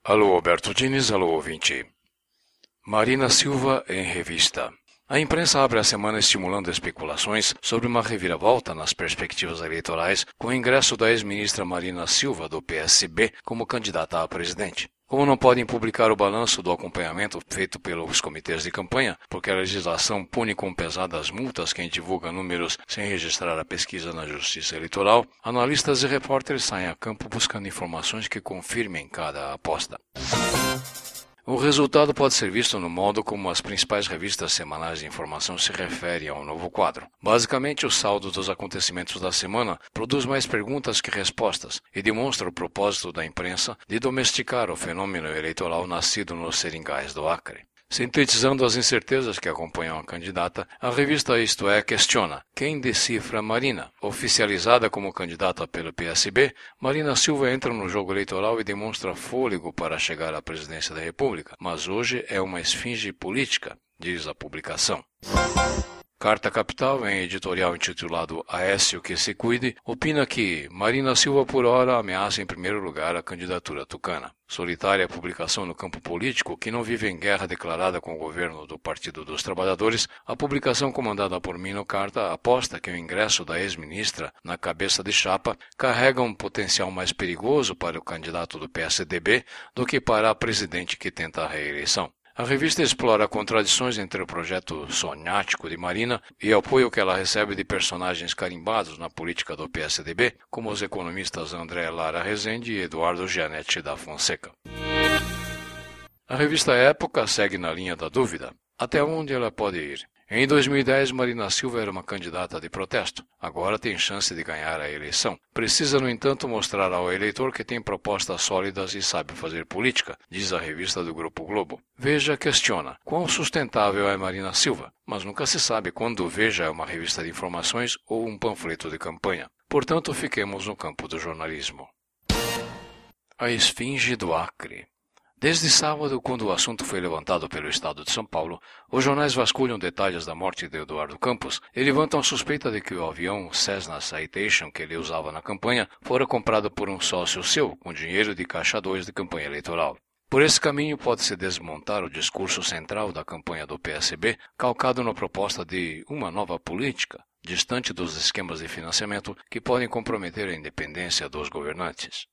Alô, Alberto Diniz, alô, ouvinte. Marina Silva em revista. A imprensa abre a semana estimulando especulações sobre uma reviravolta nas perspectivas eleitorais com o ingresso da ex-ministra Marina Silva, do PSB, como candidata a presidente. Como não podem publicar o balanço do acompanhamento feito pelos comitês de campanha, porque a legislação pune com pesadas multas quem divulga números sem registrar a pesquisa na Justiça Eleitoral, analistas e repórteres saem a campo buscando informações que confirmem cada aposta. O resultado pode ser visto no modo como as principais revistas semanais de informação se referem ao novo quadro. Basicamente, o saldo dos acontecimentos da semana produz mais perguntas que respostas e demonstra o propósito da imprensa de domesticar o fenômeno eleitoral nascido nos seringais do Acre. Sintetizando as incertezas que acompanham a candidata, a revista Isto É questiona: quem decifra Marina? Oficializada como candidata pelo PSB, Marina Silva entra no jogo eleitoral e demonstra fôlego para chegar à presidência da República, mas hoje é uma esfinge política, diz a publicação. Carta Capital, em editorial intitulado Aécio que se cuide, opina que Marina Silva por hora ameaça em primeiro lugar a candidatura tucana. Solitária publicação no campo político que não vive em guerra declarada com o governo do Partido dos Trabalhadores, a publicação comandada por Mino Carta aposta que o ingresso da ex-ministra na cabeça de chapa carrega um potencial mais perigoso para o candidato do PSDB do que para a presidente que tenta a reeleição. A revista explora contradições entre o projeto sonático de Marina e o apoio que ela recebe de personagens carimbados na política do PSDB, como os economistas André Lara Rezende e Eduardo Gianetti da Fonseca. A revista Época segue na linha da dúvida. Até onde ela pode ir? Em 2010, Marina Silva era uma candidata de protesto. Agora tem chance de ganhar a eleição. Precisa, no entanto, mostrar ao eleitor que tem propostas sólidas e sabe fazer política, diz a revista do Grupo Globo. Veja questiona: quão sustentável é Marina Silva? Mas nunca se sabe quando Veja é uma revista de informações ou um panfleto de campanha. Portanto, fiquemos no campo do jornalismo. A esfinge do Acre. Desde sábado, quando o assunto foi levantado pelo Estado de São Paulo, os jornais vasculham detalhes da morte de Eduardo Campos e levantam a suspeita de que o avião Cessna Citation que ele usava na campanha fora comprado por um sócio seu, com dinheiro de caixa 2 de campanha eleitoral. Por esse caminho pode-se desmontar o discurso central da campanha do PSB, calcado na proposta de uma nova política, distante dos esquemas de financiamento que podem comprometer a independência dos governantes.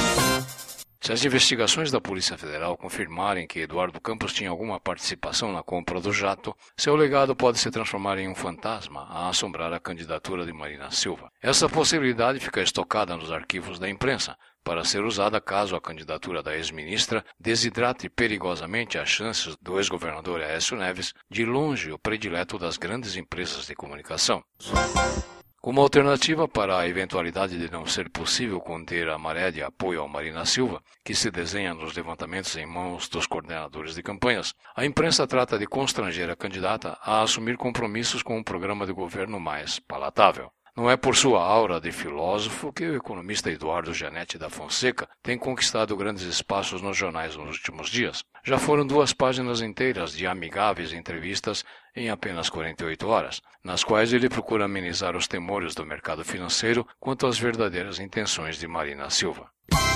Se as investigações da Polícia Federal confirmarem que Eduardo Campos tinha alguma participação na compra do jato, seu legado pode se transformar em um fantasma a assombrar a candidatura de Marina Silva. Essa possibilidade fica estocada nos arquivos da imprensa, para ser usada caso a candidatura da ex-ministra desidrate perigosamente as chances do ex-governador Aécio Neves, de longe o predileto das grandes empresas de comunicação. Como alternativa para a eventualidade de não ser possível conter a maré de apoio ao Marina Silva, que se desenha nos levantamentos em mãos dos coordenadores de campanhas, a imprensa trata de constranger a candidata a assumir compromissos com um programa de governo mais palatável. Não é por sua aura de filósofo que o economista Eduardo Gianetti da Fonseca tem conquistado grandes espaços nos jornais nos últimos dias. Já foram 2 páginas inteiras de amigáveis entrevistas em apenas 48 horas, nas quais ele procura amenizar os temores do mercado financeiro quanto às verdadeiras intenções de Marina Silva.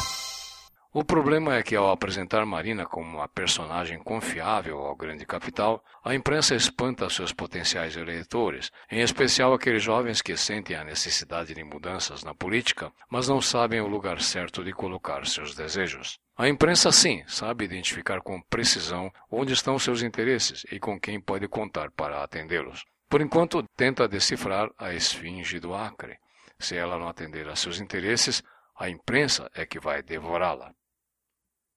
O problema é que, ao apresentar Marina como uma personagem confiável ao grande capital, a imprensa espanta seus potenciais eleitores, em especial aqueles jovens que sentem a necessidade de mudanças na política, mas não sabem o lugar certo de colocar seus desejos. A imprensa, sim, sabe identificar com precisão onde estão seus interesses e com quem pode contar para atendê-los. Por enquanto, tenta decifrar a esfinge do Acre. Se ela não atender a seus interesses, a imprensa é que vai devorá-la.